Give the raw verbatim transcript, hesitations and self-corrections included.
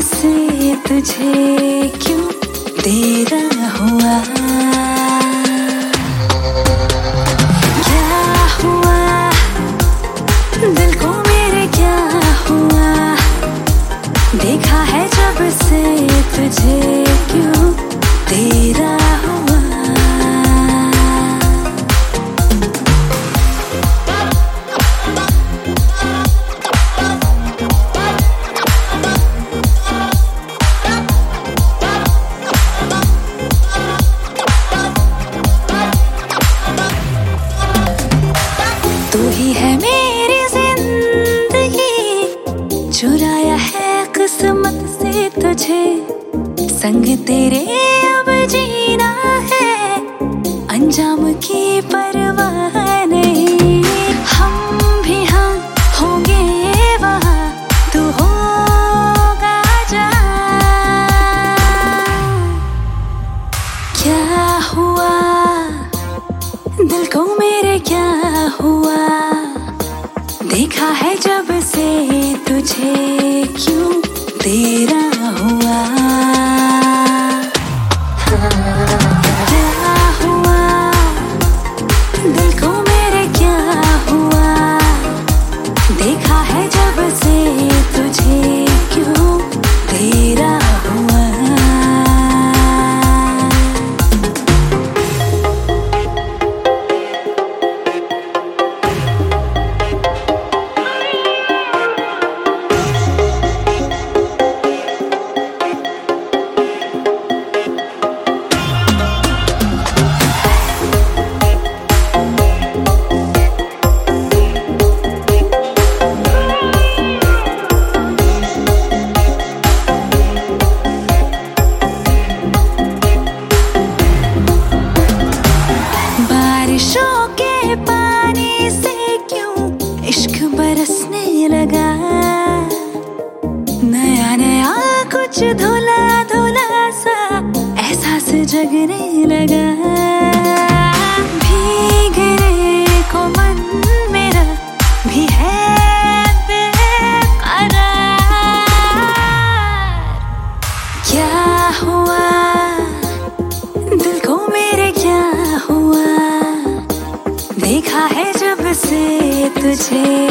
से तुझे क्यों देर हुआ? क्या हुआ दिल को मेरे, क्या हुआ? देखा है जब से तुझे क्यों देर हुआ? तू ही है मेरी जिंदगी, चुराया है किस्मत से तुझे, संग तेरे अब जीना है, अंजाम की परवाह नहीं। हम भी हाँ होंगे वहाँ, तू होगा जहाँ। क्या हुआ दिल को मेरे, क्या हुआ? देखा है जब से तुझे क्यों देर हुआ? क्या हुआ दिल को मेरे, क्या हुआ? देखा है जब से तुझे क्यों देर हुआ? बारिशों के पानी से क्यों इश्क बरसने लगा? नया नया कुछ धुला धुला सा एहसास जगने लगा। भीगने को मन मेरा भी है बेकरार। क्या हुआ दिल को मेरे, क्या हुआ? देखा है जब से तुझे